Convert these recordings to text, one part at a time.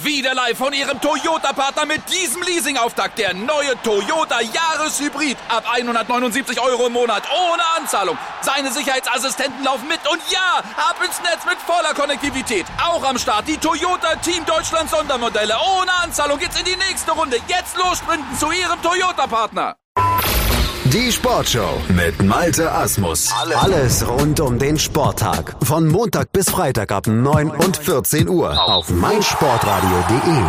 Wieder live von Ihrem Toyota-Partner mit diesem Leasing-Auftakt. Der neue Toyota Jahreshybrid. Ab 179 € im Monat. Ohne Anzahlung. Seine Sicherheitsassistenten laufen mit. Und ja, ab ins Netz mit voller Konnektivität. Auch am Start die Toyota Team Deutschland Sondermodelle. Ohne Anzahlung geht's in die nächste Runde. Jetzt los sprinten zu Ihrem Toyota-Partner. Die Sportshow mit Malte Asmus. Alles rund um den Sporttag. Von Montag bis Freitag ab 9 und 14 Uhr auf meinsportradio.de.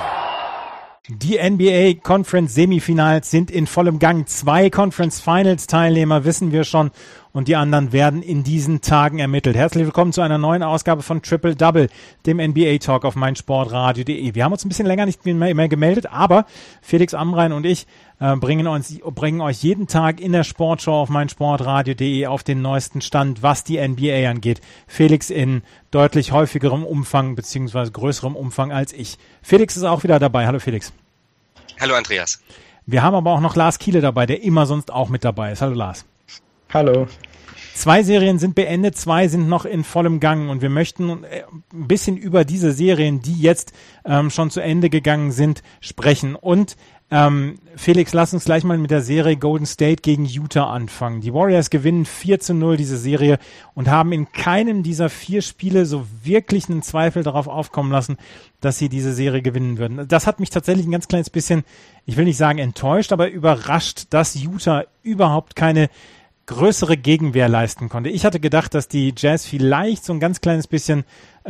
Die NBA Conference Semifinals sind in vollem Gang. 2 Conference Finals Teilnehmer wissen wir schon und die anderen werden in diesen Tagen ermittelt. Herzlich willkommen zu einer neuen Ausgabe von Triple Double, dem NBA Talk auf meinsportradio.de. Wir haben uns ein bisschen länger nicht mehr gemeldet, aber Felix Amrain und ich bringen euch jeden Tag in der Sportshow auf meinsportradio.de auf den neuesten Stand, was die NBA angeht. Felix in deutlich häufigerem Umfang bzw. größerem Umfang als ich. Felix ist auch wieder dabei. Hallo Felix. Hallo Andreas. Wir haben aber auch noch Lars Kiele dabei, der immer sonst auch mit dabei ist. Hallo Lars. Hallo. 2 Serien sind beendet, 2 sind noch in vollem Gang und wir möchten ein bisschen über diese Serien, die jetzt schon zu Ende gegangen sind, sprechen. Und Felix, lass uns gleich mal mit der Serie Golden State gegen Utah anfangen. Die Warriors gewinnen 4-0 diese Serie und haben in keinem dieser 4 Spiele so wirklich einen Zweifel darauf aufkommen lassen, dass sie diese Serie gewinnen würden. Das hat mich tatsächlich ein ganz kleines bisschen, ich will nicht sagen enttäuscht, aber überrascht, dass Utah überhaupt keine größere Gegenwehr leisten konnte. Ich hatte gedacht, dass die Jazz vielleicht so ein ganz kleines bisschen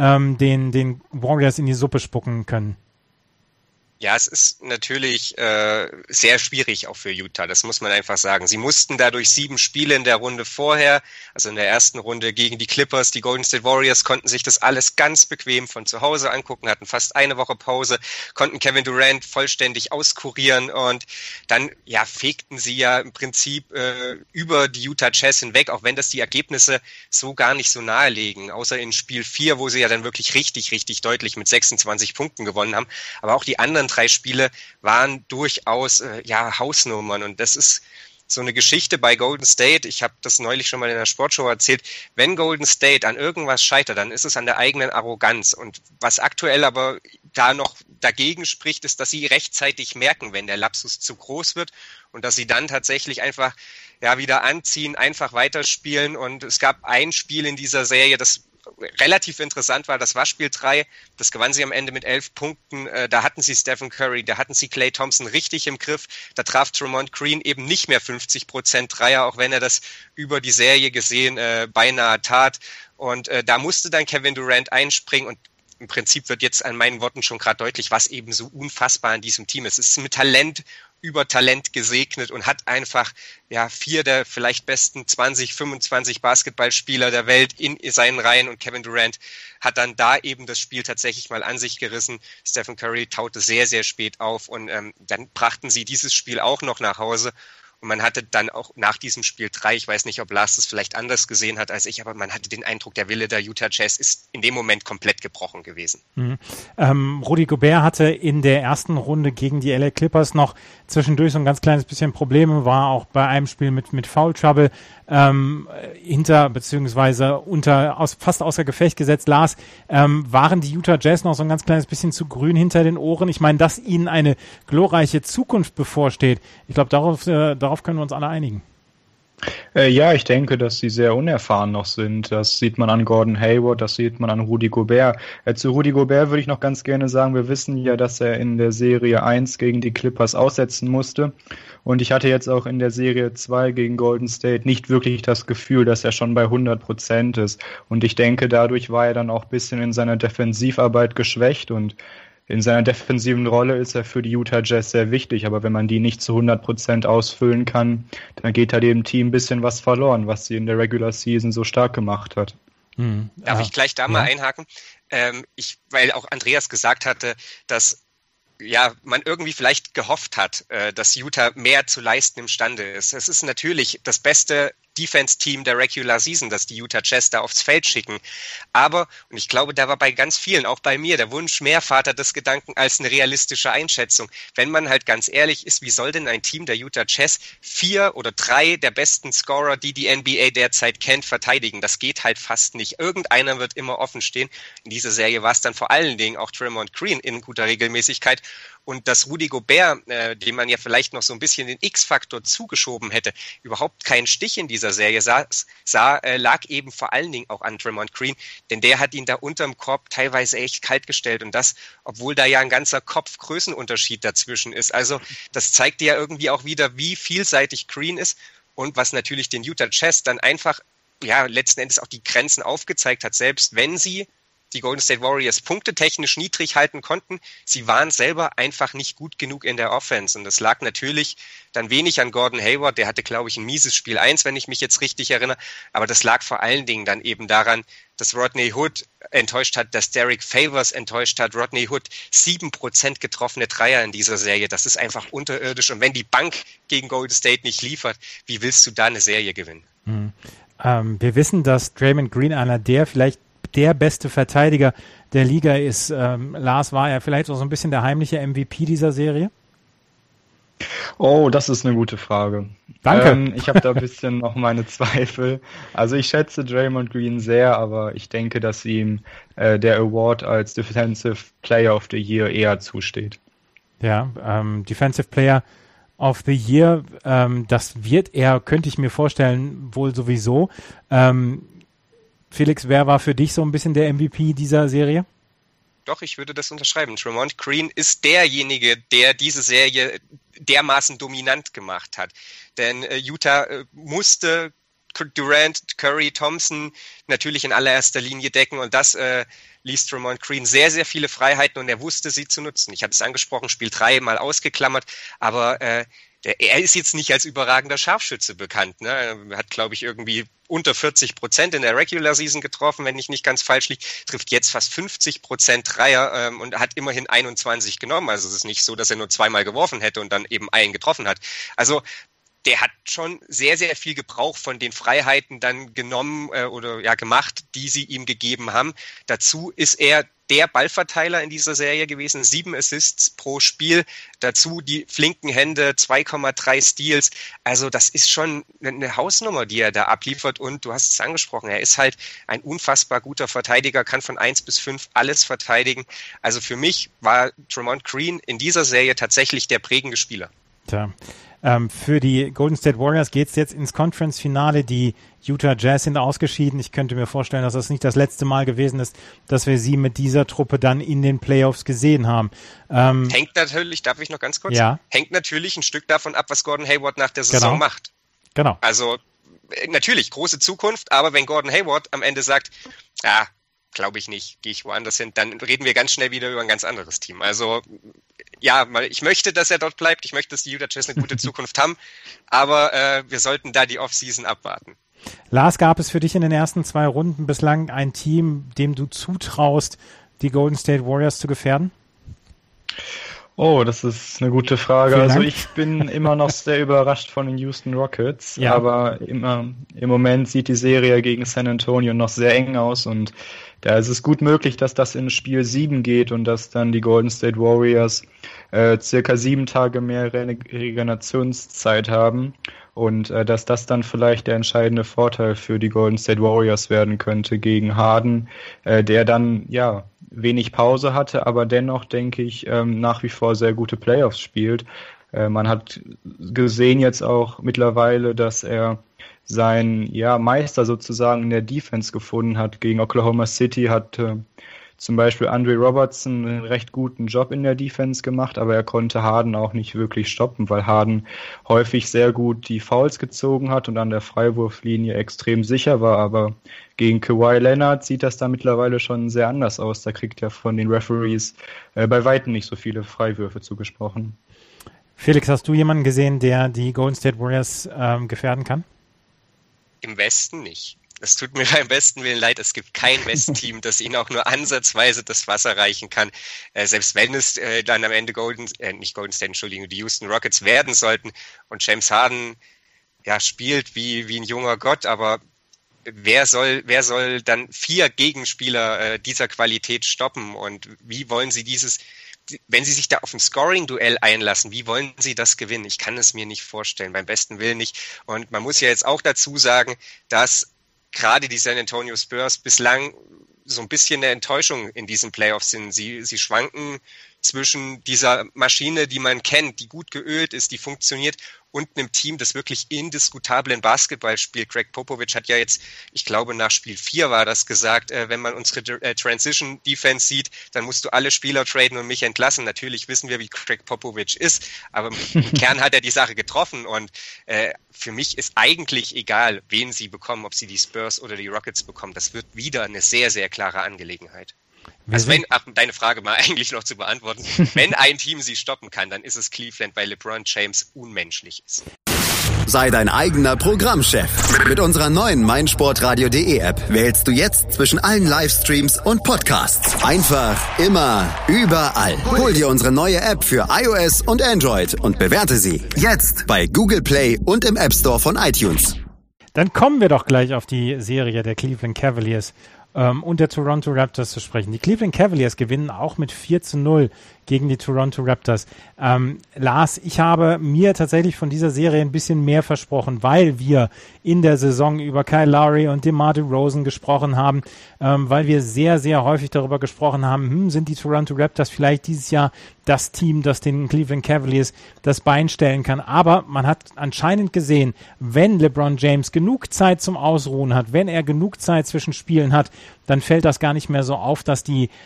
den Warriors in die Suppe spucken können. Ja, es ist natürlich sehr schwierig auch für Utah, das muss man einfach sagen. Sie mussten dadurch 7 Spiele in der Runde vorher, also in der ersten Runde gegen die Clippers, die Golden State Warriors konnten sich das alles ganz bequem von zu Hause angucken, hatten fast eine Woche Pause, konnten Kevin Durant vollständig auskurieren und dann fegten sie ja im Prinzip über die Utah Jazz hinweg, auch wenn das die Ergebnisse so gar nicht so nahelegen, außer in Spiel 4, wo sie ja dann wirklich richtig, richtig deutlich mit 26 Punkten gewonnen haben, aber auch die anderen 3 Spiele waren durchaus Hausnummern und das ist so eine Geschichte bei Golden State. Ich habe das neulich schon mal in der Sportshow erzählt. Wenn Golden State an irgendwas scheitert, dann ist es an der eigenen Arroganz und was aktuell aber da noch dagegen spricht, ist, dass sie rechtzeitig merken, wenn der Lapsus zu groß wird und dass sie dann tatsächlich einfach wieder anziehen, einfach weiterspielen und es gab ein Spiel in dieser Serie, das relativ interessant war, das war Spiel 3, das gewann sie am Ende mit 11 Punkten, da hatten sie Stephen Curry, da hatten sie Klay Thompson richtig im Griff, da traf Draymond Green eben nicht mehr 50% Dreier, auch wenn er das über die Serie gesehen beinahe tat und da musste dann Kevin Durant einspringen und im Prinzip wird jetzt an meinen Worten schon gerade deutlich, was eben so unfassbar an diesem Team ist. Es ist mit Talent über Talent gesegnet und hat einfach 4 der vielleicht besten 20, 25 Basketballspieler der Welt in seinen Reihen und Kevin Durant hat dann da eben das Spiel tatsächlich mal an sich gerissen. Stephen Curry taute sehr, sehr spät auf und dann brachten sie dieses Spiel auch noch nach Hause. Und man hatte dann auch nach diesem Spiel 3, ich weiß nicht, ob Lars das vielleicht anders gesehen hat als ich, aber man hatte den Eindruck, der Wille der Utah Jazz ist in dem Moment komplett gebrochen gewesen. Rudy Gobert hatte in der ersten Runde gegen die LA Clippers noch zwischendurch so ein ganz kleines bisschen Probleme, war auch bei einem Spiel mit Foul Trouble fast außer Gefecht gesetzt. Lars, waren die Utah Jazz noch so ein ganz kleines bisschen zu grün hinter den Ohren? Ich meine, dass ihnen eine glorreiche Zukunft bevorsteht. Ich glaube, darauf können wir uns alle einigen. Ja, ich denke, dass sie sehr unerfahren noch sind. Das sieht man an Gordon Hayward, das sieht man an Rudy Gobert. Zu Rudy Gobert würde ich noch ganz gerne sagen, wir wissen ja, dass er in der Serie 1 gegen die Clippers aussetzen musste. Und ich hatte jetzt auch in der Serie 2 gegen Golden State nicht wirklich das Gefühl, dass er schon bei 100% ist. Und ich denke, dadurch war er dann auch ein bisschen in seiner Defensivarbeit geschwächt und in seiner defensiven Rolle ist er für die Utah Jazz sehr wichtig, aber wenn man die nicht zu 100% ausfüllen kann, dann geht da dem Team ein bisschen was verloren, was sie in der Regular Season so stark gemacht hat. Darf ich gleich da mal einhaken? Weil auch Andreas gesagt hatte, dass man irgendwie vielleicht gehofft hat, dass Utah mehr zu leisten imstande ist. Es ist natürlich das beste Defense-Team der Regular Season, dass die Utah Jazz da aufs Feld schicken. Aber, und ich glaube, da war bei ganz vielen, auch bei mir, der Wunsch mehr Vater des Gedanken als eine realistische Einschätzung. Wenn man halt ganz ehrlich ist, wie soll denn ein Team der Utah Jazz 4 oder 3 der besten Scorer, die die NBA derzeit kennt, verteidigen? Das geht halt fast nicht. Irgendeiner wird immer offen stehen. In dieser Serie war es dann vor allen Dingen auch Draymond Green in guter Regelmäßigkeit. Und dass Rudy Gobert, dem man ja vielleicht noch so ein bisschen den X-Faktor zugeschoben hätte, überhaupt keinen Stich in dieser Serie lag eben vor allen Dingen auch an Draymond Green, denn der hat ihn da unterm Korb teilweise echt kalt gestellt und das, obwohl da ja ein ganzer Kopf-Größenunterschied dazwischen ist. Also das zeigt dir ja irgendwie auch wieder, wie vielseitig Green ist und was natürlich den Utah Jazz dann einfach, ja, letzten Endes auch die Grenzen aufgezeigt hat, selbst wenn sie die Golden State Warriors punktetechnisch niedrig halten konnten. Sie waren selber einfach nicht gut genug in der Offense. Und das lag natürlich dann wenig an Gordon Hayward. Der hatte, glaube ich, ein mieses Spiel 1, wenn ich mich jetzt richtig erinnere. Aber das lag vor allen Dingen dann eben daran, dass Rodney Hood enttäuscht hat, dass Derek Favors enttäuscht hat. Rodney Hood 7% getroffene Dreier in dieser Serie. Das ist einfach unterirdisch. Und wenn die Bank gegen Golden State nicht liefert, wie willst du da eine Serie gewinnen? Wir wissen, dass Draymond Green einer vielleicht der beste Verteidiger der Liga ist. Lars, war er vielleicht auch so ein bisschen der heimliche MVP dieser Serie? Oh, das ist eine gute Frage. Danke. Ich habe da ein bisschen noch meine Zweifel. Also ich schätze Draymond Green sehr, aber ich denke, dass ihm der Award als Defensive Player of the Year eher zusteht. Ja, Defensive Player of the Year, das wird er, könnte ich mir vorstellen, wohl sowieso. Felix, wer war für dich so ein bisschen der MVP dieser Serie? Doch, ich würde das unterschreiben. Draymond Green ist derjenige, der diese Serie dermaßen dominant gemacht hat. Denn Utah musste Durant, Curry, Thompson natürlich in allererster Linie decken und das ließ Draymond Green sehr, sehr viele Freiheiten und er wusste sie zu nutzen. Ich hatte es angesprochen, Spiel 3 mal ausgeklammert, aber er ist jetzt nicht als überragender Scharfschütze bekannt. Ne? Er hat, glaube ich, irgendwie unter 40% in der Regular Season getroffen, wenn ich nicht ganz falsch liege, trifft jetzt fast 50% Dreier und hat immerhin 21 genommen. Also es ist nicht so, dass er nur zweimal geworfen hätte und dann eben einen getroffen hat. Also der hat schon sehr, sehr viel Gebrauch von den Freiheiten dann genommen oder ja gemacht, die sie ihm gegeben haben. Dazu ist er der Ballverteiler in dieser Serie gewesen, 7 Assists pro Spiel, dazu die flinken Hände, 2,3 Steals, also das ist schon eine Hausnummer, die er da abliefert und du hast es angesprochen, er ist halt ein unfassbar guter Verteidiger, kann von 1 bis 5 alles verteidigen, also für mich war Draymond Green in dieser Serie tatsächlich der prägende Spieler. Tja. Für die Golden State Warriors geht es jetzt ins Conference-Finale. Die Utah Jazz sind ausgeschieden. Ich könnte mir vorstellen, dass das nicht das letzte Mal gewesen ist, dass wir sie mit dieser Truppe dann in den Playoffs gesehen haben. Hängt natürlich, darf ich noch ganz kurz? Ja. Hängt natürlich ein Stück davon ab, was Gordon Hayward nach der Saison macht. Genau. Also natürlich, große Zukunft, aber wenn Gordon Hayward am Ende sagt, ja, glaube ich nicht, gehe ich woanders hin, dann reden wir ganz schnell wieder über ein ganz anderes Team. Also ja, ich möchte, dass er dort bleibt, ich möchte, dass die Utah Jazz eine gute Zukunft haben, aber wir sollten da die Offseason abwarten. Lars, gab es für dich in den ersten 2 Runden bislang ein Team, dem du zutraust, die Golden State Warriors zu gefährden? Oh, das ist eine gute Frage. Vielen Also Dank. ich bin immer noch sehr überrascht von den Houston Rockets, Ja. aber im Moment sieht die Serie gegen San Antonio noch sehr eng aus und da ist es gut möglich, dass das in Spiel 7 geht und dass dann die Golden State Warriors circa 7 Tage mehr Regenerationszeit haben und dass das dann vielleicht der entscheidende Vorteil für die Golden State Warriors werden könnte gegen Harden, der dann ja wenig Pause hatte, aber dennoch, denke ich, nach wie vor sehr gute Playoffs spielt. Man hat gesehen jetzt auch mittlerweile, dass er seinen Meister sozusagen in der Defense gefunden hat. Gegen Oklahoma City hat zum Beispiel Andre Robertson einen recht guten Job in der Defense gemacht, aber er konnte Harden auch nicht wirklich stoppen, weil Harden häufig sehr gut die Fouls gezogen hat und an der Freiwurflinie extrem sicher war, aber gegen Kawhi Leonard sieht das da mittlerweile schon sehr anders aus. Da kriegt er von den Referees bei weitem nicht so viele Freiwürfe zugesprochen. Felix, hast du jemanden gesehen, der die Golden State Warriors gefährden kann? Im Westen nicht. Es tut mir beim besten Willen leid, es gibt kein Westteam, das ihnen auch nur ansatzweise das Wasser reichen kann. Selbst wenn es dann am Ende die Houston Rockets werden sollten und James Harden spielt wie ein junger Gott, aber wer soll dann 4 Gegenspieler dieser Qualität stoppen und wie wollen sie wenn sie sich da auf ein Scoring-Duell einlassen, wie wollen sie das gewinnen? Ich kann es mir nicht vorstellen, beim besten Willen nicht. Und man muss ja jetzt auch dazu sagen, dass gerade die San Antonio Spurs bislang so ein bisschen eine Enttäuschung in diesen Playoffs sind. Sie schwanken zwischen dieser Maschine, die man kennt, die gut geölt ist, die funktioniert, und einem Team, das wirklich indiskutablen Basketball spielt. Greg Popovich hat ja jetzt, ich glaube nach Spiel 4 war das gesagt, wenn man unsere Transition-Defense sieht, dann musst du alle Spieler traden und mich entlassen. Natürlich wissen wir, wie Greg Popovich ist, aber im Kern hat er die Sache getroffen und für mich ist eigentlich egal, wen sie bekommen, ob sie die Spurs oder die Rockets bekommen. Das wird wieder eine sehr, sehr klare Angelegenheit. Also deine Frage mal eigentlich noch zu beantworten. Wenn ein Team sie stoppen kann, dann ist es Cleveland, weil LeBron James unmenschlich ist. Sei dein eigener Programmchef. Mit unserer neuen meinsportradio.de App wählst du jetzt zwischen allen Livestreams und Podcasts. Einfach, immer, überall. Hol dir unsere neue App für iOS und Android und bewerte sie jetzt bei Google Play und im App Store von iTunes. Dann kommen wir doch gleich auf die Serie der Cleveland Cavaliers und der Toronto Raptors zu sprechen. Die Cleveland Cavaliers gewinnen auch mit 4-0 gegen die Toronto Raptors. Lars, ich habe mir tatsächlich von dieser Serie ein bisschen mehr versprochen, weil wir in der Saison über Kyle Lowry und DeMar DeRozan gesprochen haben, weil wir sehr, sehr häufig darüber gesprochen haben, sind die Toronto Raptors vielleicht dieses Jahr das Team, das den Cleveland Cavaliers das Bein stellen kann. Aber man hat anscheinend gesehen, wenn LeBron James genug Zeit zum Ausruhen hat, wenn er genug Zeit zwischen Spielen hat, dann fällt das gar nicht mehr so auf, dass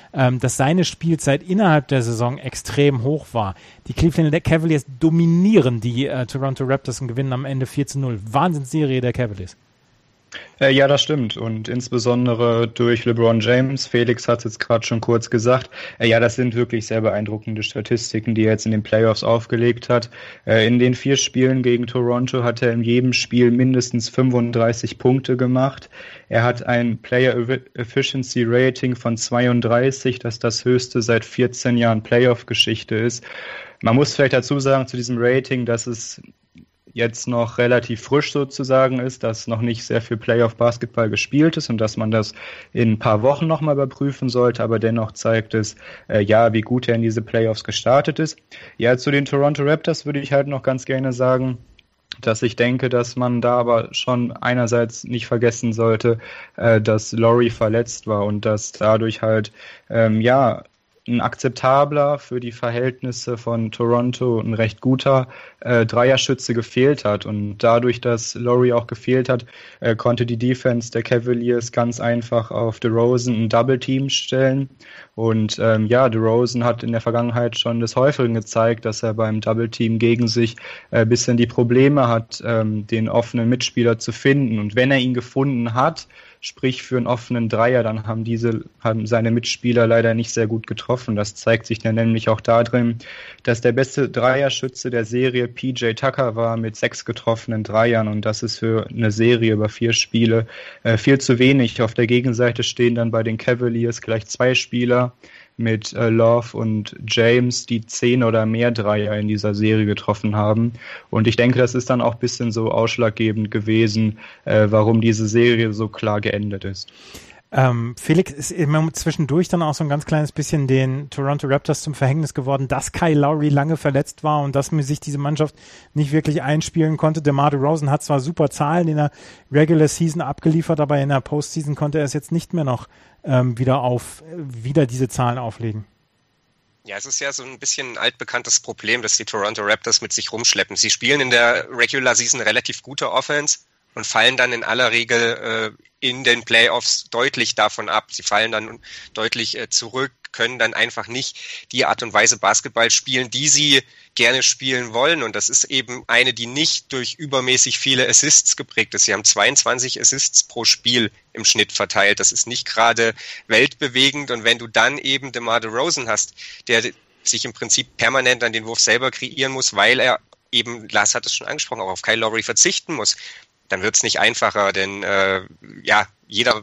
seine Spielzeit innerhalb der Saison extrem hoch war. Die Cleveland Cavaliers dominieren die Toronto Raptors und gewinnen am Ende 4-0. Wahnsinnsserie der Cavaliers. Ja, das stimmt. Und insbesondere durch LeBron James, Felix hat es jetzt gerade schon kurz gesagt, das sind wirklich sehr beeindruckende Statistiken, die er jetzt in den Playoffs aufgelegt hat. In den 4 Spielen gegen Toronto hat er in jedem Spiel mindestens 35 Punkte gemacht. Er hat ein Player Efficiency Rating von 32, das das höchste seit 14 Jahren Playoff-Geschichte ist. Man muss vielleicht dazu sagen zu diesem Rating, dass es jetzt noch relativ frisch sozusagen ist, dass noch nicht sehr viel Playoff-Basketball gespielt ist und dass man das in ein paar Wochen nochmal überprüfen sollte, aber dennoch zeigt es, wie gut er in diese Playoffs gestartet ist. Ja, zu den Toronto Raptors würde ich halt noch ganz gerne sagen, dass ich denke, dass man da aber schon einerseits nicht vergessen sollte, dass Lowry verletzt war und dass dadurch halt, ein akzeptabler, für die Verhältnisse von Toronto ein recht guter Dreierschütze gefehlt hat. Und dadurch, dass Lowry auch gefehlt hat, konnte die Defense der Cavaliers ganz einfach auf DeRozan ein Double-Team stellen. Und DeRozan hat in der Vergangenheit schon des Häufigen gezeigt, dass er beim Double-Team gegen sich ein bisschen die Probleme hat, den offenen Mitspieler zu finden. Und wenn er ihn gefunden hat, sprich für einen offenen Dreier, dann haben seine Mitspieler leider nicht sehr gut getroffen. Das zeigt sich dann nämlich auch darin, dass der beste Dreierschütze der Serie PJ Tucker war mit 6 getroffenen Dreiern und das ist für eine Serie über 4 Spiele viel zu wenig. Auf der Gegenseite stehen dann bei den Cavaliers gleich 2 Spieler mit Love und James, die 10 oder mehr Dreier in dieser Serie getroffen haben. Und ich denke, das ist dann auch ein bisschen so ausschlaggebend gewesen, warum diese Serie so klar geendet ist. Felix, ist immer zwischendurch dann auch so ein ganz kleines bisschen den Toronto Raptors zum Verhängnis geworden, dass Kyle Lowry lange verletzt war und dass sich diese Mannschaft nicht wirklich einspielen konnte. DeMar DeRozan hat zwar super Zahlen in der Regular Season abgeliefert, aber in der Postseason konnte er es jetzt nicht mehr noch wieder diese Zahlen auflegen. Ja, es ist ja so ein bisschen ein altbekanntes Problem, das die Toronto Raptors mit sich rumschleppen. Sie spielen in der Regular Season relativ gute Offense und fallen dann in aller Regel in den Playoffs deutlich davon ab. Sie fallen dann deutlich zurück, können dann einfach nicht die Art und Weise Basketball spielen, die sie gerne spielen wollen. Und das ist eben eine, die nicht durch übermäßig viele Assists geprägt ist. Sie haben 22 Assists pro Spiel im Schnitt verteilt. Das ist nicht gerade weltbewegend. Und wenn du dann eben DeMar DeRozan hast, der sich im Prinzip permanent an den Wurf selber kreieren muss, weil er eben, Lars hat es schon angesprochen, auch auf Kyle Lowry verzichten muss, dann wird es nicht einfacher, denn jeder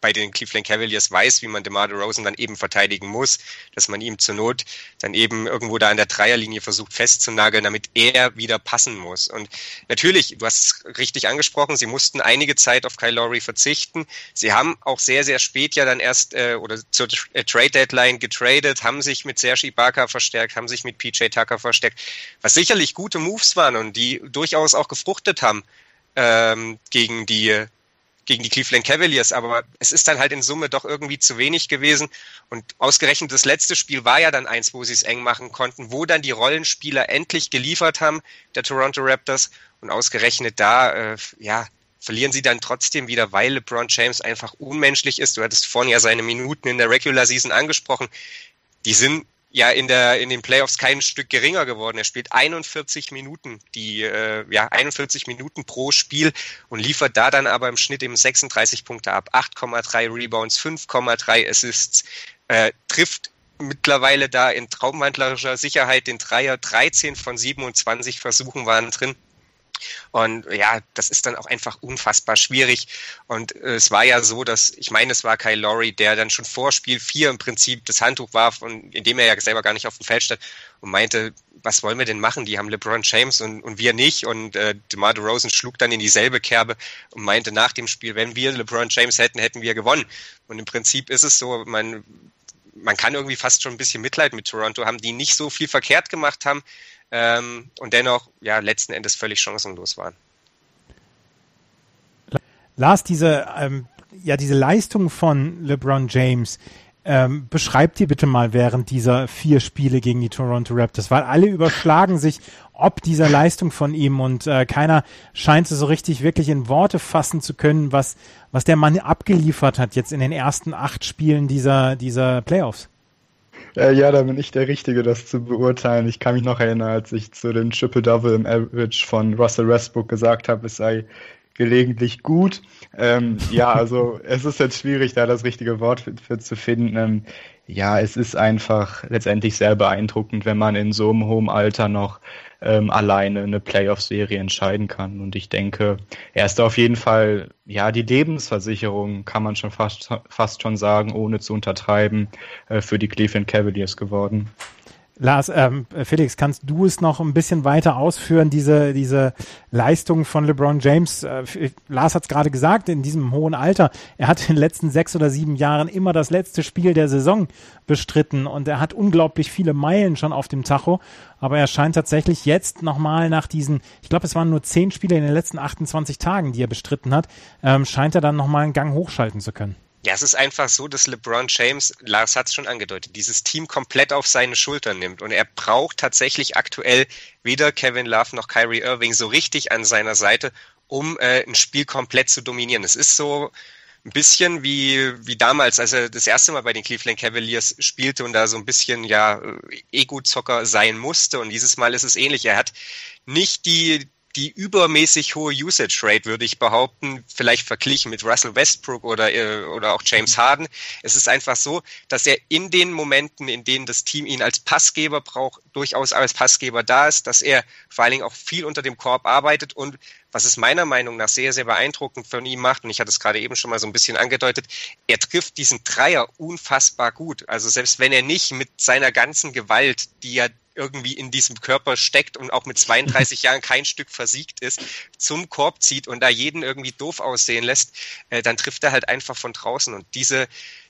bei den Cleveland Cavaliers weiß, wie man DeMar DeRozan dann eben verteidigen muss, dass man ihm zur Not dann eben irgendwo da an der Dreierlinie versucht festzunageln, damit er wieder passen muss. Und natürlich, du hast es richtig angesprochen, sie mussten einige Zeit auf Kyle Lowry verzichten. Sie haben auch sehr, sehr spät ja dann erst oder zur Trade-Deadline getradet, haben sich mit Serge Ibaka verstärkt, haben sich mit PJ Tucker verstärkt, was sicherlich gute Moves waren und die durchaus auch gefruchtet haben gegen die Cleveland Cavaliers, aber es ist dann halt in Summe doch irgendwie zu wenig gewesen und ausgerechnet das letzte Spiel war ja dann eins, wo sie es eng machen konnten, wo dann die Rollenspieler endlich geliefert haben, der Toronto Raptors, und ausgerechnet da, verlieren sie dann trotzdem wieder, weil LeBron James einfach unmenschlich ist. Du hattest vorhin ja seine Minuten in der Regular Season angesprochen, die sind ja in den Playoffs kein Stück geringer geworden. Er spielt 41 Minuten, 41 Minuten pro Spiel und liefert da dann aber im Schnitt eben 36 Punkte ab, 8,3 Rebounds, 5,3 Assists, trifft mittlerweile da in traumwandlerischer Sicherheit den Dreier, 13 von 27 Versuchen waren drin. Und ja, das ist dann auch einfach unfassbar schwierig. Und es war ja so, es war Kyle Lowry, der dann schon vor Spiel 4 im Prinzip das Handtuch warf, und indem er ja selber gar nicht auf dem Feld stand und meinte, was wollen wir denn machen? Die haben LeBron James und wir nicht. Und DeMar DeRozan schlug dann in dieselbe Kerbe und meinte nach dem Spiel, wenn wir LeBron James hätten wir gewonnen. Und im Prinzip ist es so, man kann irgendwie fast schon ein bisschen Mitleid mit Toronto haben, die nicht so viel verkehrt gemacht haben, und dennoch letzten Endes völlig chancenlos waren. Lars, diese Leistung von LeBron James, beschreibt die bitte mal während dieser 4 Spiele gegen die Toronto Raptors, weil alle überschlagen sich ob dieser Leistung von ihm und keiner scheint so richtig wirklich in Worte fassen zu können, was der Mann abgeliefert hat jetzt in den ersten 8 Spielen dieser Playoffs. Ja, da bin ich der Richtige, das zu beurteilen. Ich kann mich noch erinnern, als ich zu dem Triple-Double im Average von Russell Westbrook gesagt habe, es sei gelegentlich gut. Also es ist jetzt schwierig, da das richtige Wort für zu finden. Es ist einfach letztendlich sehr beeindruckend, wenn man in so einem hohen Alter noch alleine eine Playoff-Serie entscheiden kann. Und ich denke, er ist auf jeden Fall, die Lebensversicherung, kann man schon fast schon sagen, ohne zu untertreiben, für die Cleveland Cavaliers geworden. Lars, Felix, kannst du es noch ein bisschen weiter ausführen, diese Leistung von LeBron James? Lars hat es gerade gesagt, in diesem hohen Alter, er hat in den letzten 6 oder 7 Jahren immer das letzte Spiel der Saison bestritten und er hat unglaublich viele Meilen schon auf dem Tacho, aber er scheint tatsächlich jetzt nochmal nach diesen, ich glaube, es waren nur 10 Spiele in den letzten 28 Tagen, die er bestritten hat, scheint er dann nochmal einen Gang hochschalten zu können. Ja, es ist einfach so, dass LeBron James, Lars hat es schon angedeutet, dieses Team komplett auf seine Schultern nimmt. Und er braucht tatsächlich aktuell weder Kevin Love noch Kyrie Irving so richtig an seiner Seite, um ein Spiel komplett zu dominieren. Es ist so ein bisschen wie damals, als er das erste Mal bei den Cleveland Cavaliers spielte und da so ein bisschen Ego-Zocker sein musste. Und dieses Mal ist es ähnlich. Er hat nicht die übermäßig hohe Usage Rate, würde ich behaupten, vielleicht verglichen mit Russell Westbrook oder auch James Harden. Es ist einfach so, dass er in den Momenten, in denen das Team ihn als Passgeber braucht, durchaus als Passgeber da ist, dass er vor allen Dingen auch viel unter dem Korb arbeitet und was es meiner Meinung nach sehr, sehr beeindruckend von ihm macht, und ich hatte es gerade eben schon mal so ein bisschen angedeutet, er trifft diesen Dreier unfassbar gut. Also selbst wenn er nicht mit seiner ganzen Gewalt, die er irgendwie in diesem Körper steckt und auch mit 32 Jahren kein Stück versiegt ist, zum Korb zieht und da jeden irgendwie doof aussehen lässt, dann trifft er halt einfach von draußen. Und diese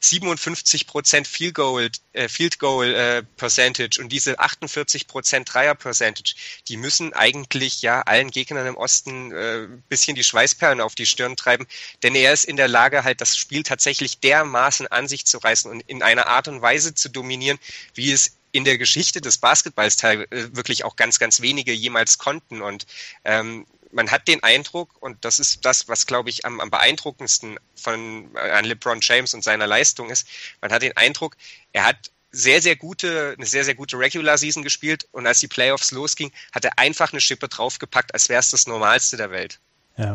57% Field Goal Percentage und diese 48% Dreier Percentage, die müssen eigentlich allen Gegnern im Osten ein bisschen die Schweißperlen auf die Stirn treiben, denn er ist in der Lage, halt das Spiel tatsächlich dermaßen an sich zu reißen und in einer Art und Weise zu dominieren, wie es in der Geschichte des Basketballs wirklich auch ganz, ganz wenige jemals konnten. Und man hat den Eindruck, und das ist das, was, glaube ich, am beeindruckendsten an LeBron James und seiner Leistung ist, man hat den Eindruck, er hat eine sehr, sehr gute Regular Season gespielt und als die Playoffs losging, hat er einfach eine Schippe draufgepackt, als wäre es das Normalste der Welt. Ja,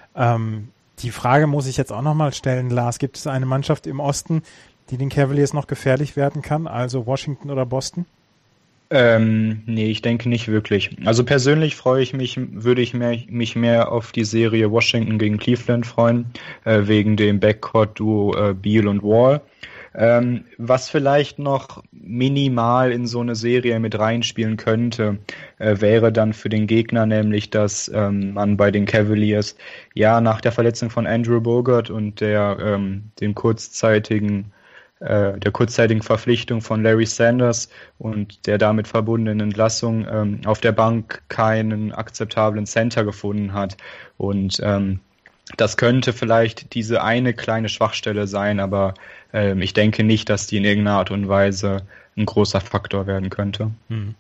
die Frage muss ich jetzt auch nochmal stellen, Lars, gibt es eine Mannschaft im Osten, die den Cavaliers noch gefährlich werden kann, also Washington oder Boston? Nee, ich denke nicht wirklich. Also persönlich würde ich mich mehr auf die Serie Washington gegen Cleveland freuen, wegen dem Backcourt-Duo Beal und Wall. Was vielleicht noch minimal in so eine Serie mit reinspielen könnte, wäre dann für den Gegner nämlich, dass man bei den Cavaliers nach der Verletzung von Andrew Bogut und der kurzzeitigen Verpflichtung von Larry Sanders und der damit verbundenen Entlassung auf der Bank keinen akzeptablen Center gefunden hat. Und das könnte vielleicht diese eine kleine Schwachstelle sein, aber ich denke nicht, dass die in irgendeiner Art und Weise ein großer Faktor werden könnte.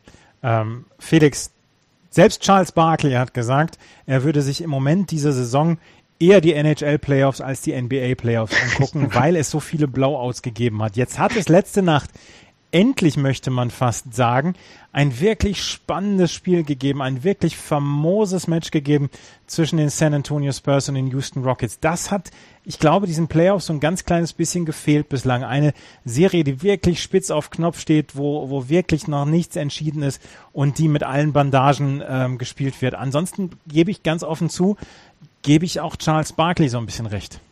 Felix, selbst Charles Barkley hat gesagt, er würde sich im Moment dieser Saison eher die NHL-Playoffs als die NBA-Playoffs angucken, weil es so viele Blowouts gegeben hat. Jetzt hat es letzte Nacht endlich, möchte man fast sagen, ein wirklich spannendes Spiel gegeben, ein wirklich famoses Match gegeben zwischen den San Antonio Spurs und den Houston Rockets. Das hat, ich glaube, diesen Playoffs so ein ganz kleines bisschen gefehlt bislang. Eine Serie, die wirklich spitz auf Knopf steht, wo wirklich noch nichts entschieden ist und die mit allen Bandagen gespielt wird. Ansonsten gebe ich ganz offen zu, gebe ich auch Charles Barkley so ein bisschen recht.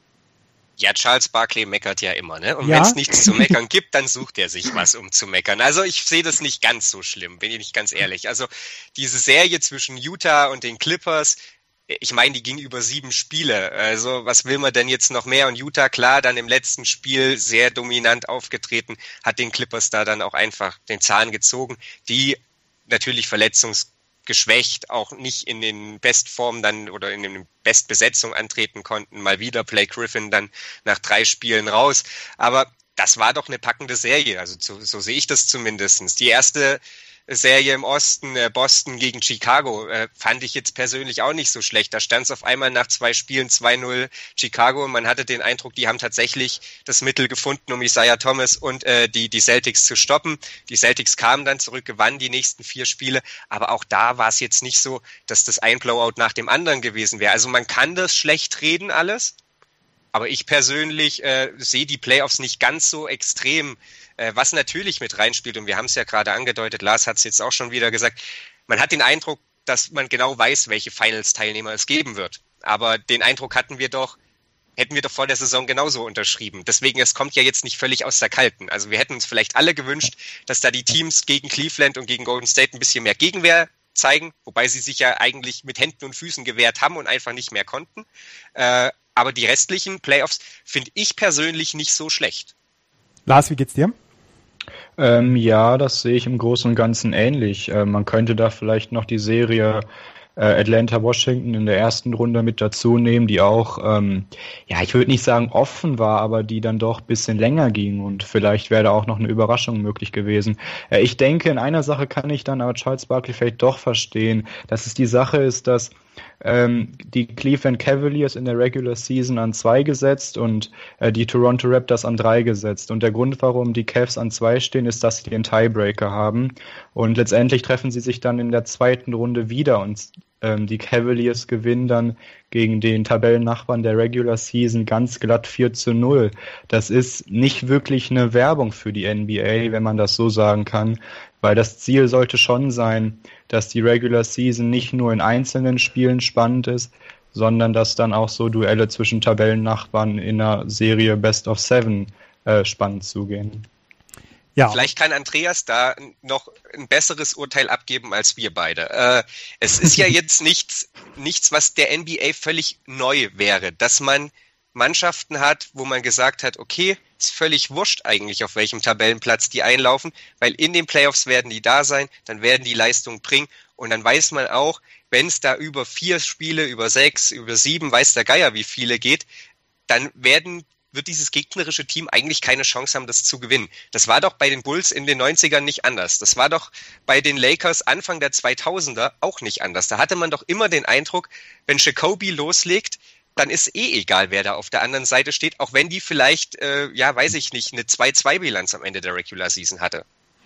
Ja, Charles Barkley meckert ja immer, ne? Und wenn es nichts zu meckern gibt, dann sucht er sich was, um zu meckern. Also ich sehe das nicht ganz so schlimm, bin ich nicht ganz ehrlich. Also diese Serie zwischen Utah und den Clippers, ich meine, die ging über 7 Spiele. Also was will man denn jetzt noch mehr? Und Utah, klar, dann im letzten Spiel sehr dominant aufgetreten, hat den Clippers da dann auch einfach den Zahn gezogen, die natürlich verletzungsgeschwächt auch nicht in den Bestformen dann oder in den Bestbesetzung antreten konnten. Mal wieder Blake Griffin dann nach 3 Spielen raus. Aber das war doch eine packende Serie. Also so sehe ich das zumindest. Die erste Serie im Osten, Boston gegen Chicago, fand ich jetzt persönlich auch nicht so schlecht. Da stand es auf einmal nach 2 Spielen 2-0 Chicago und man hatte den Eindruck, die haben tatsächlich das Mittel gefunden, um Isaiah Thomas und die Celtics zu stoppen. Die Celtics kamen dann zurück, gewannen die nächsten 4 Spiele, aber auch da war es jetzt nicht so, dass das ein Blowout nach dem anderen gewesen wäre. Also man kann das schlecht reden alles, aber ich persönlich sehe die Playoffs nicht ganz so extrem. Was natürlich mit reinspielt, und wir haben es ja gerade angedeutet, Lars hat es jetzt auch schon wieder gesagt, man hat den Eindruck, dass man genau weiß, welche Finals-Teilnehmer es geben wird. Aber den Eindruck hätten wir doch vor der Saison genauso unterschrieben. Deswegen, es kommt ja jetzt nicht völlig aus der Kalten. Also wir hätten uns vielleicht alle gewünscht, dass da die Teams gegen Cleveland und gegen Golden State ein bisschen mehr Gegenwehr zeigen, wobei sie sich ja eigentlich mit Händen und Füßen gewehrt haben und einfach nicht mehr konnten. Aber die restlichen Playoffs finde ich persönlich nicht so schlecht. Lars, wie geht's dir? Ja, das sehe ich im Großen und Ganzen ähnlich. Man könnte da vielleicht noch die Serie Atlanta-Washington in der ersten Runde mit dazu nehmen, die auch, ich würde nicht sagen offen war, aber die dann doch ein bisschen länger ging und vielleicht wäre da auch noch eine Überraschung möglich gewesen. Ich denke, in einer Sache kann ich dann aber Charles Barkley vielleicht doch verstehen, dass es die Sache ist, dass die Cleveland Cavaliers in der Regular Season an 2 gesetzt und die Toronto Raptors an 3 gesetzt. Und der Grund, warum die Cavs an 2 stehen, ist, dass sie den Tiebreaker haben. Und letztendlich treffen sie sich dann in der zweiten Runde wieder und die Cavaliers gewinnen dann gegen den Tabellennachbarn der Regular Season ganz glatt 4-0. Das ist nicht wirklich eine Werbung für die NBA, wenn man das so sagen kann, weil das Ziel sollte schon sein, dass die Regular Season nicht nur in einzelnen Spielen spannend ist, sondern dass dann auch so Duelle zwischen Tabellennachbarn in einer Serie Best of 7 spannend zugehen. Ja. Vielleicht kann Andreas da noch ein besseres Urteil abgeben als wir beide. Es ist ja jetzt nichts, was der NBA völlig neu wäre, dass man Mannschaften hat, wo man gesagt hat, okay, ist völlig wurscht eigentlich, auf welchem Tabellenplatz die einlaufen, weil in den Playoffs werden die da sein, dann werden die Leistung bringen und dann weiß man auch, wenn es da über 4 Spiele, über 6, über 7, weiß der Geier wie viele geht, dann wird dieses gegnerische Team eigentlich keine Chance haben, das zu gewinnen. Das war doch bei den Bulls in den 90ern nicht anders. Das war doch bei den Lakers Anfang der 2000er auch nicht anders. Da hatte man doch immer den Eindruck, wenn Jacoby loslegt, dann ist egal, wer da auf der anderen Seite steht, auch wenn die vielleicht, eine 2-2-Bilanz am Ende der Regular Season hatten.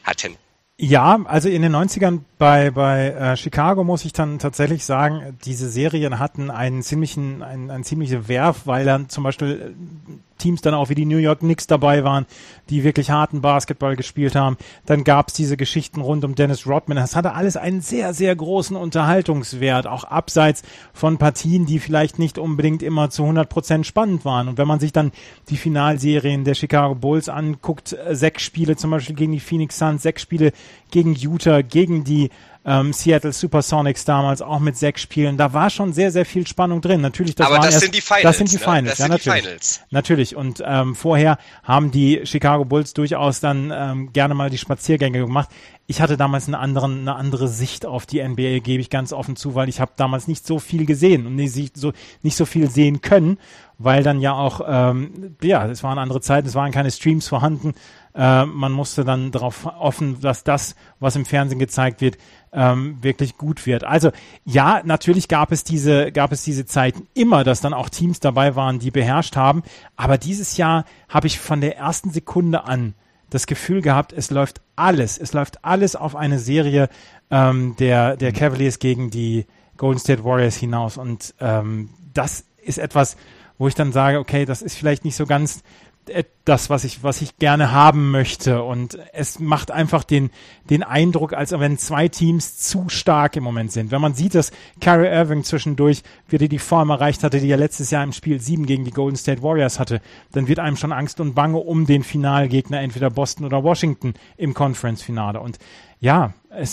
Ja, also in den 90ern bei Chicago muss ich dann tatsächlich sagen, diese Serien hatten einen ziemlichen Werf, weil dann zum Beispiel Teams dann auch wie die New York Knicks dabei waren, die wirklich harten Basketball gespielt haben. Dann gab es diese Geschichten rund um Dennis Rodman. Das hatte alles einen sehr, sehr großen Unterhaltungswert, auch abseits von Partien, die vielleicht nicht unbedingt immer zu 100% spannend waren. Und wenn man sich dann die Finalserien der Chicago Bulls anguckt, 6 Spiele zum Beispiel gegen die Phoenix Suns, 6 Spiele gegen Utah, gegen die Seattle Supersonics damals auch mit 6 Spielen. Da war schon sehr, sehr viel Spannung drin. Natürlich, sind die Finals. Das sind die Finals, natürlich. Natürlich. Und vorher haben die Chicago Bulls durchaus dann gerne mal die Spaziergänge gemacht. Ich hatte damals eine andere Sicht auf die NBA, gebe ich ganz offen zu, weil ich habe damals nicht so viel gesehen und nicht so viel sehen können, weil dann ja auch, es waren andere Zeiten, es waren keine Streams vorhanden. Man musste dann darauf hoffen, dass das, was im Fernsehen gezeigt wird, wirklich gut wird. Also ja, natürlich gab es diese Zeiten immer, dass dann auch Teams dabei waren, die beherrscht haben. Aber dieses Jahr habe ich von der ersten Sekunde an das Gefühl gehabt, es läuft alles auf eine Serie der Cavaliers gegen die Golden State Warriors hinaus. Und das ist etwas, wo ich dann sage, okay, das ist vielleicht nicht so ganz das, was ich gerne haben möchte. Und es macht einfach den Eindruck, als wenn 2 Teams zu stark im Moment sind. Wenn man sieht, dass Kyrie Irving zwischendurch wieder die Form erreicht hatte, die er letztes Jahr im Spiel 7 gegen die Golden State Warriors hatte, dann wird einem schon Angst und Bange um den Finalgegner, entweder Boston oder Washington im Conference-Finale. Und ja,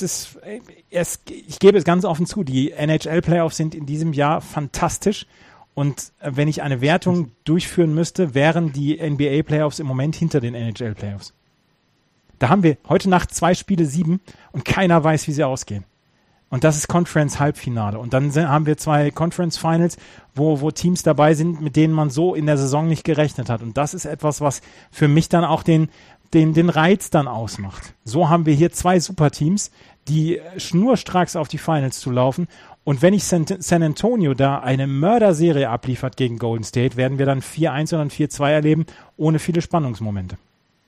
ich gebe es ganz offen zu, die NHL-Playoffs sind in diesem Jahr fantastisch. Und wenn ich eine Wertung durchführen müsste, wären die NBA-Playoffs im Moment hinter den NHL-Playoffs. Da haben wir heute Nacht 2 Spiele 7 und keiner weiß, wie sie ausgehen. Und das ist Conference-Halbfinale. Und dann haben wir 2 Conference-Finals, wo Teams dabei sind, mit denen man so in der Saison nicht gerechnet hat. Und das ist etwas, was für mich dann auch den Reiz dann ausmacht. So haben wir hier 2 Superteams, die schnurstracks auf die Finals zu laufen. Und wenn ich San Antonio da eine Mörderserie abliefert gegen Golden State, werden wir dann 4-1 oder 4-2 erleben, ohne viele Spannungsmomente.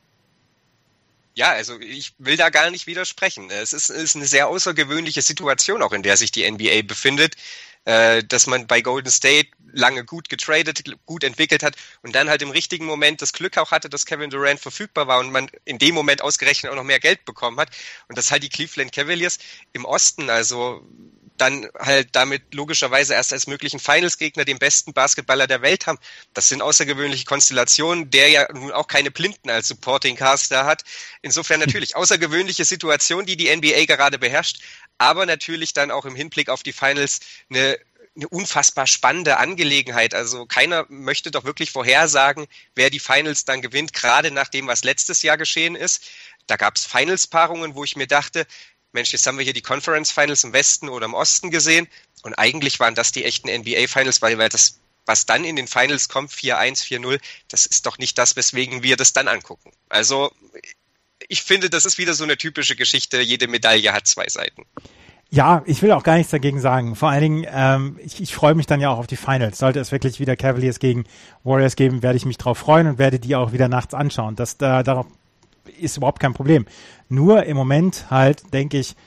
Ja, also ich will da gar nicht widersprechen. Es ist eine sehr außergewöhnliche Situation, auch in der sich die NBA befindet, dass man bei Golden State lange gut getradet, gut entwickelt hat und dann halt im richtigen Moment das Glück auch hatte, dass Kevin Durant verfügbar war und man in dem Moment ausgerechnet auch noch mehr Geld bekommen hat. Und das halt die Cleveland Cavaliers im Osten, also dann halt damit logischerweise erst als möglichen Finals-Gegner den besten Basketballer der Welt haben. Das sind außergewöhnliche Konstellationen, der ja nun auch keine Blinden als Supporting-Cast da hat. Insofern natürlich außergewöhnliche Situation, die NBA gerade beherrscht, aber natürlich dann auch im Hinblick auf die Finals eine unfassbar spannende Angelegenheit. Also keiner möchte doch wirklich vorhersagen, wer die Finals dann gewinnt, gerade nach dem, was letztes Jahr geschehen ist. Da gab es Finals-Paarungen, wo ich mir dachte, Mensch, jetzt haben wir hier die Conference Finals im Westen oder im Osten gesehen und eigentlich waren das die echten NBA Finals, weil das, was dann in den Finals kommt, 4-1, 4-0, das ist doch nicht das, weswegen wir das dann angucken. Also ich finde, das ist wieder so eine typische Geschichte, jede Medaille hat 2 Seiten. Ja, ich will auch gar nichts dagegen sagen. Vor allen Dingen, ich freue mich dann ja auch auf die Finals. Sollte es wirklich wieder Cavaliers gegen Warriors geben, werde ich mich drauf freuen und werde die auch wieder nachts anschauen. Darauf ist überhaupt kein Problem. Nur im Moment halt, denke ich,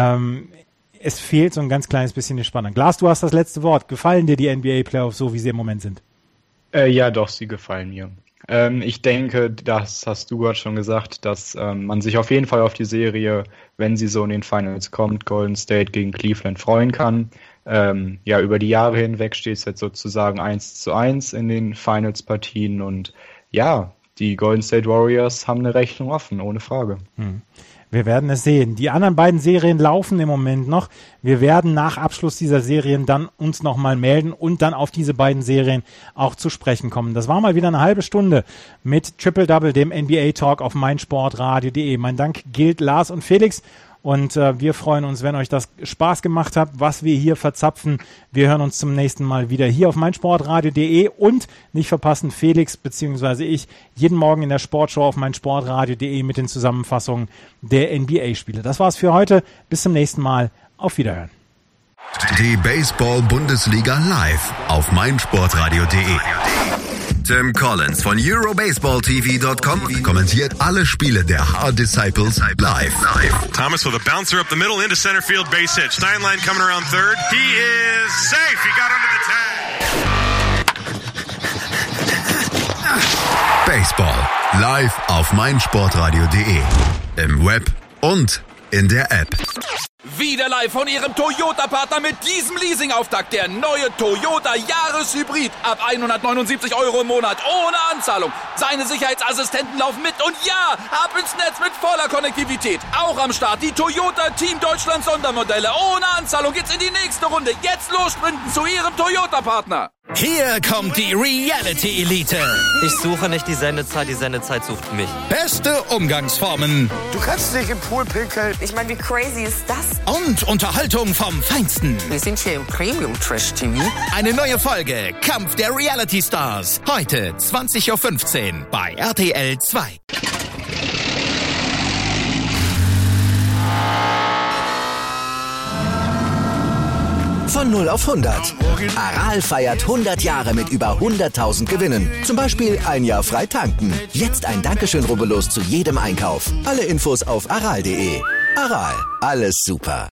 es fehlt so ein ganz kleines bisschen die Spannung. Glas, du hast das letzte Wort. Gefallen dir die NBA-Playoffs so, wie sie im Moment sind? Ja, doch, sie gefallen mir. Ich denke, das hast du gerade schon gesagt, dass man sich auf jeden Fall auf die Serie, wenn sie so in den Finals kommt, Golden State gegen Cleveland freuen kann. Über die Jahre hinweg steht es jetzt sozusagen 1-1 in den Finals-Partien und ja, die Golden State Warriors haben eine Rechnung offen, ohne Frage. Wir werden es sehen. Die anderen beiden Serien laufen im Moment noch. Wir werden nach Abschluss dieser Serien dann uns nochmal melden und dann auf diese beiden Serien auch zu sprechen kommen. Das war mal wieder eine halbe Stunde mit Triple Double, dem NBA Talk auf meinsportradio.de. Mein Dank gilt Lars und Felix. Und wir freuen uns, wenn euch das Spaß gemacht hat, was wir hier verzapfen. Wir hören uns zum nächsten Mal wieder hier auf meinsportradio.de und nicht verpassen, Felix bzw. ich jeden Morgen in der Sportshow auf meinsportradio.de mit den Zusammenfassungen der NBA-Spiele. Das war's für heute. Bis zum nächsten Mal. Auf Wiederhören. Die Baseball-Bundesliga live auf meinsportradio.de. Tim Collins von EuroBaseballTV.com kommentiert alle Spiele der Hard Disciples live. Thomas with a bouncer up the middle into center field, base hit. Steinlein coming around third. He is safe. He got under the tag. Baseball live auf meinsportradio.de. Im Web und in der App. Wieder live von Ihrem Toyota-Partner mit diesem Leasing-Auftakt. Der neue Toyota Jahreshybrid. Ab 179 € im Monat. Ohne Anzahlung. Seine Sicherheitsassistenten laufen mit. Und ja, ab ins Netz mit voller Konnektivität. Auch am Start die Toyota Team Deutschland Sondermodelle. Ohne Anzahlung geht's in die nächste Runde. Jetzt los sprinten zu Ihrem Toyota-Partner. Hier kommt die Reality-Elite. Ich suche nicht die Sendezeit sucht mich. Beste Umgangsformen. Du kannst nicht im Pool pinkeln. Ich meine, wie crazy ist das? Und Unterhaltung vom Feinsten. Wir sind hier im Premium-Trash-TV. Eine neue Folge Kampf der Reality-Stars. Heute 20.15 Uhr bei RTL 2. Von 0 auf 100. Aral feiert 100 Jahre mit über 100.000 Gewinnen. Zum Beispiel ein Jahr frei tanken. Jetzt ein Dankeschön, rubbellos zu jedem Einkauf. Alle Infos auf aral.de. Aral, alles super.